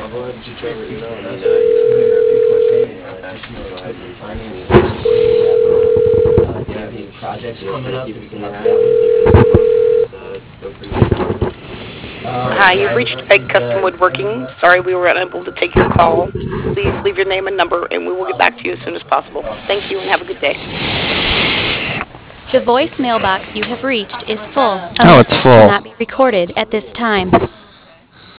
Well, did you ever, do you have any projects coming up? Hi, you've reached Peg Custom Woodworking. Sorry we were unable to take your call. Please leave your name and number, and we will get back to you as soon as possible. Thank you, and have a good day. The voice mailbox you have reached is full Oh, and it's full. cannot be recorded at this time.